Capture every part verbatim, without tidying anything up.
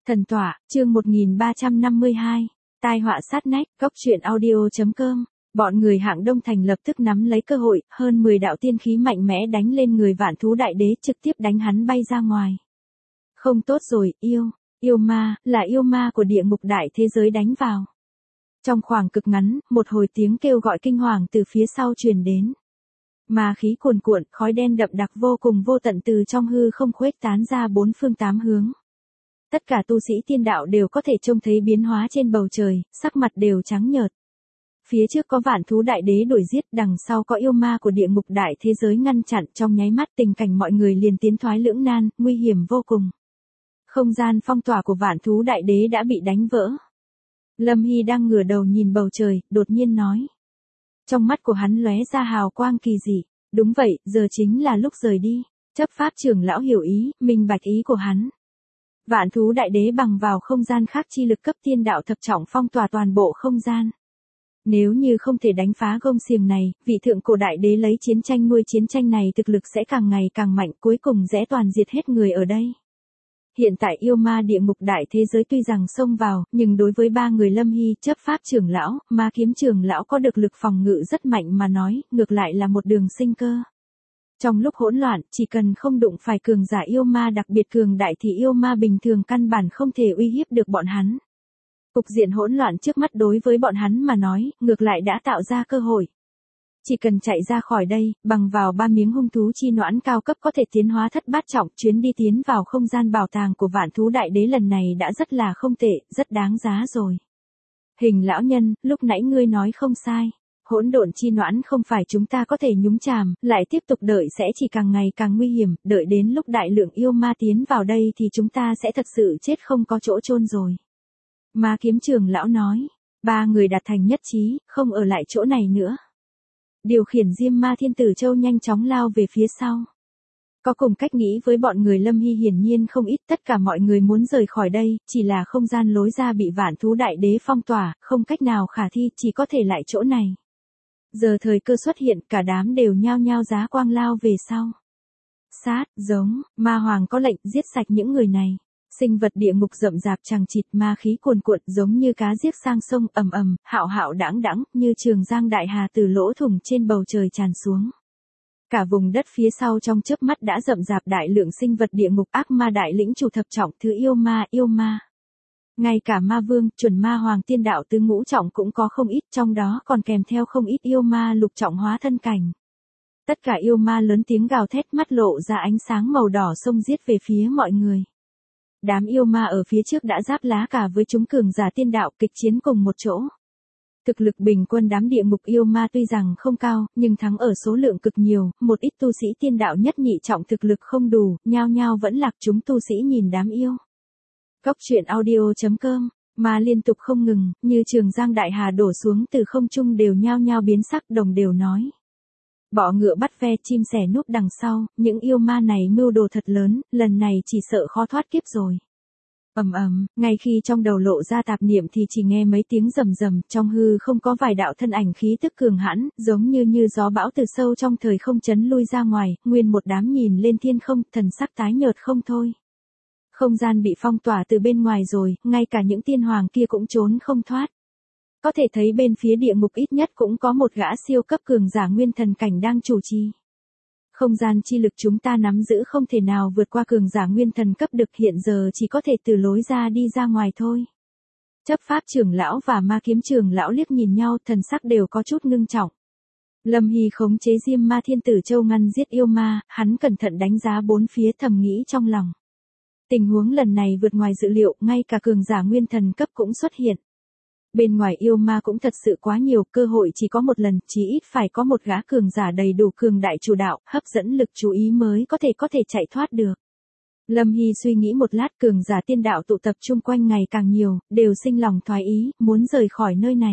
Thần tỏa, chương một nghìn ba trăm năm mươi hai. Tai họa sát nách, góc truyện audio chấm com. Bọn người Hạng Đông Thành lập tức nắm lấy cơ hội, hơn mười đạo tiên khí mạnh mẽ đánh lên người Vạn Thú Đại Đế, trực tiếp đánh hắn bay ra ngoài. Không tốt rồi, yêu, yêu ma, là yêu ma của địa ngục đại thế giới đánh vào. Trong khoảng cực ngắn, một hồi tiếng kêu gọi kinh hoàng từ phía sau truyền đến. Ma khí cuồn cuộn, khói đen đậm đặc vô cùng vô tận từ trong hư không khuếch tán ra bốn phương tám hướng. Tất cả tu sĩ tiên đạo đều có thể trông thấy biến hóa trên bầu trời, sắc mặt đều trắng nhợt. Phía trước có Vạn Thú Đại Đế đuổi giết, đằng sau có yêu ma của địa ngục đại thế giới ngăn chặn, trong nháy mắt tình cảnh mọi người liền tiến thoái lưỡng nan, nguy hiểm vô cùng. Không gian phong tỏa của Vạn Thú Đại Đế đã bị đánh vỡ. Lâm Hy đang ngửa đầu nhìn bầu trời, đột nhiên nói. Trong mắt của hắn lóe ra hào quang kỳ dị, đúng vậy, giờ chính là lúc rời đi. Chấp pháp trưởng lão hiểu ý, minh bạch ý của hắn. Vạn Thú Đại Đế bằng vào không gian khác chi lực cấp tiên đạo thập trọng phong tỏa toàn bộ không gian. Nếu như không thể đánh phá gông xiềng này, vị thượng cổ đại đế lấy chiến tranh nuôi chiến tranh này thực lực sẽ càng ngày càng mạnh, cuối cùng sẽ toàn diệt hết người ở đây. Hiện tại yêu ma địa ngục đại thế giới tuy rằng xông vào, nhưng đối với ba người Lâm Hy, chấp pháp trưởng lão, ma kiếm trưởng lão có được lực phòng ngự rất mạnh mà nói, ngược lại là một đường sinh cơ. Trong lúc hỗn loạn, chỉ cần không đụng phải cường giả yêu ma đặc biệt cường đại thì yêu ma bình thường căn bản không thể uy hiếp được bọn hắn. Cục diện hỗn loạn trước mắt đối với bọn hắn mà nói, ngược lại đã tạo ra cơ hội. Chỉ cần chạy ra khỏi đây, bằng vào ba miếng hung thú chi noãn cao cấp có thể tiến hóa thất bát trọng, chuyến đi tiến vào không gian bảo tàng của Vạn Thú Đại Đế lần này đã rất là không tệ, rất đáng giá rồi. Hình lão nhân, lúc nãy ngươi nói không sai. Hỗn độn chi noãn không phải chúng ta có thể nhúng chàm, lại tiếp tục đợi sẽ chỉ càng ngày càng nguy hiểm, đợi đến lúc đại lượng yêu ma tiến vào đây thì chúng ta sẽ thật sự chết không có chỗ chôn rồi. Ma kiếm trưởng lão nói, ba người đạt thành nhất trí, không ở lại chỗ này nữa. Điều khiển Diêm Ma Thiên Tử Châu nhanh chóng lao về phía sau. Có cùng cách nghĩ với bọn người Lâm Hy hiển nhiên không ít, tất cả mọi người muốn rời khỏi đây, chỉ là không gian lối ra bị Vạn Thú Đại Đế phong tỏa, không cách nào khả thi, chỉ có thể lại chỗ này. Giờ thời cơ xuất hiện, cả đám đều nhao nhao giá quang lao về sau. Sát, giống, ma hoàng có lệnh giết sạch những người này. Sinh vật địa ngục rậm rạp chằng chịt, ma khí cuồn cuộn giống như cá giết sang sông, ầm ầm, hạo hạo đãng đãng, như trường giang đại hà từ lỗ thủng trên bầu trời tràn xuống. Cả vùng đất phía sau trong chớp mắt đã rậm rạp đại lượng sinh vật địa ngục, ác ma đại lĩnh chủ thập trọng, thứ yêu ma, yêu ma. Ngay cả ma vương, chuẩn ma hoàng tiên đạo tứ ngũ trọng cũng có không ít, trong đó còn kèm theo không ít yêu ma lục trọng hóa thân cảnh. Tất cả yêu ma lớn tiếng gào thét, mắt lộ ra ánh sáng màu đỏ xông giết về phía mọi người. Đám yêu ma ở phía trước đã giáp lá cả với chúng cường giả tiên đạo, kịch chiến cùng một chỗ. Thực lực bình quân đám địa ngục yêu ma tuy rằng không cao, nhưng thắng ở số lượng cực nhiều, một ít tu sĩ tiên đạo nhất nhị trọng thực lực không đủ, nhao nhao vẫn lạc, chúng tu sĩ nhìn đám yêu. Góc truyện audio chấm com, mà liên tục không ngừng, như trường giang đại hà đổ xuống từ không trung đều nhao nhao biến sắc, đồng đều nói. Bọ ngựa bắt ve, chim sẻ núp đằng sau, những yêu ma này mưu đồ thật lớn, lần này chỉ sợ khó thoát kiếp rồi. Ầm ầm, ngay khi trong đầu lộ ra tạp niệm thì chỉ nghe mấy tiếng rầm rầm, trong hư không có vài đạo thân ảnh khí tức cường hãn, giống như như gió bão từ sâu trong thời không chấn lui ra ngoài, nguyên một đám nhìn lên thiên không, thần sắc tái nhợt không thôi. Không gian bị phong tỏa từ bên ngoài rồi, ngay cả những tiên hoàng kia cũng trốn không thoát. Có thể thấy bên phía địa ngục ít nhất cũng có một gã siêu cấp cường giả nguyên thần cảnh đang chủ trì. Không gian chi lực chúng ta nắm giữ không thể nào vượt qua cường giả nguyên thần cấp được, hiện giờ chỉ có thể từ lối ra đi ra ngoài thôi. Chấp pháp trưởng lão và ma kiếm trưởng lão liếc nhìn nhau, thần sắc đều có chút ngưng trọng. Lâm Hy khống chế Diêm Ma Thiên Tử Châu ngăn giết yêu ma, hắn cẩn thận đánh giá bốn phía, thầm nghĩ trong lòng. Tình huống lần này vượt ngoài dự liệu, ngay cả cường giả nguyên thần cấp cũng xuất hiện. Bên ngoài yêu ma cũng thật sự quá nhiều, cơ hội chỉ có một lần, chí ít phải có một gã cường giả đầy đủ cường đại chủ đạo, hấp dẫn lực chú ý mới có thể có thể chạy thoát được. Lâm Hy suy nghĩ một lát, cường giả tiên đạo tụ tập chung quanh ngày càng nhiều, đều sinh lòng thoái ý, muốn rời khỏi nơi này.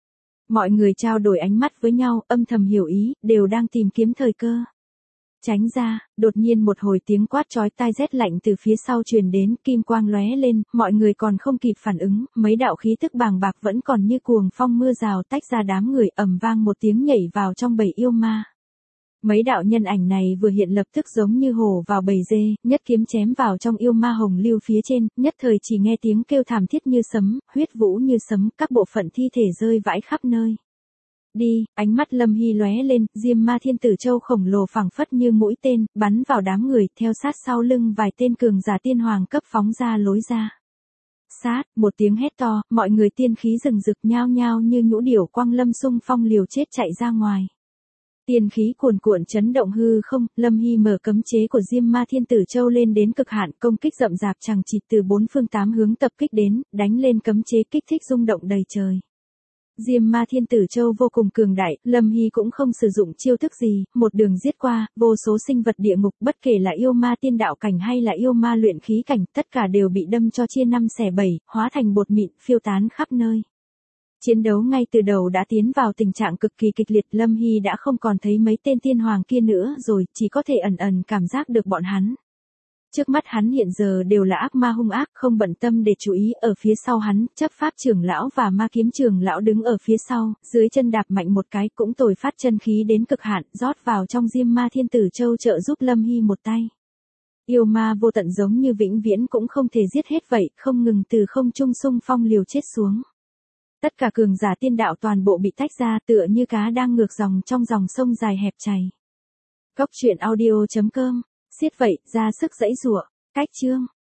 Mọi người trao đổi ánh mắt với nhau, âm thầm hiểu ý, đều đang tìm kiếm thời cơ. Tránh ra, đột nhiên một hồi tiếng quát chói tai rét lạnh từ phía sau truyền đến, kim quang lóe lên, mọi người còn không kịp phản ứng, mấy đạo khí tức bàng bạc vẫn còn như cuồng phong mưa rào tách ra, đám người ầm vang một tiếng nhảy vào trong bầy yêu ma. Mấy đạo nhân ảnh này vừa hiện lập tức giống như hổ vào bầy dê, nhất kiếm chém vào trong yêu ma hồng lưu phía trên, nhất thời chỉ nghe tiếng kêu thảm thiết như sấm, huyết vũ như sấm, các bộ phận thi thể rơi vãi khắp nơi. Đi, ánh mắt Lâm Hy lóe lên, Diêm Ma Thiên Tử Châu khổng lồ phẳng phất như mũi tên, bắn vào đám người, theo sát sau lưng vài tên cường giả tiên hoàng cấp phóng ra lối ra. Sát, một tiếng hét to, mọi người tiên khí rừng rực nhao nhao như nhũ điểu quang lâm xung phong liều chết chạy ra ngoài. Tiên khí cuồn cuộn chấn động hư không, Lâm Hy mở cấm chế của Diêm Ma Thiên Tử Châu lên đến cực hạn, công kích rậm rạp chằng chịt từ bốn phương tám hướng tập kích đến, đánh lên cấm chế kích thích rung động đầy trời. Diêm Ma Thiên Tử Châu vô cùng cường đại, Lâm Hy cũng không sử dụng chiêu thức gì, một đường giết qua, vô số sinh vật địa ngục, bất kể là yêu ma tiên đạo cảnh hay là yêu ma luyện khí cảnh, tất cả đều bị đâm cho chia năm xẻ bảy, hóa thành bột mịn, phiêu tán khắp nơi. Chiến đấu ngay từ đầu đã tiến vào tình trạng cực kỳ kịch liệt, Lâm Hy đã không còn thấy mấy tên tiên hoàng kia nữa rồi, chỉ có thể ẩn ẩn cảm giác được bọn hắn. Trước mắt hắn hiện giờ đều là ác ma hung ác, không bận tâm để chú ý, ở phía sau hắn, chấp pháp trưởng lão và ma kiếm trưởng lão đứng ở phía sau, dưới chân đạp mạnh một cái cũng tồi phát chân khí đến cực hạn, rót vào trong Diêm Ma Thiên Tử Châu trợ giúp Lâm Hy một tay. Yêu ma vô tận giống như vĩnh viễn cũng không thể giết hết vậy, không ngừng từ không trung xung phong liều chết xuống. Tất cả cường giả tiên đạo toàn bộ bị tách ra tựa như cá đang ngược dòng trong dòng sông dài hẹp chảy. Cốc truyện audio chấm com, xiết vậy, ra sức giãy giụa, cách chương.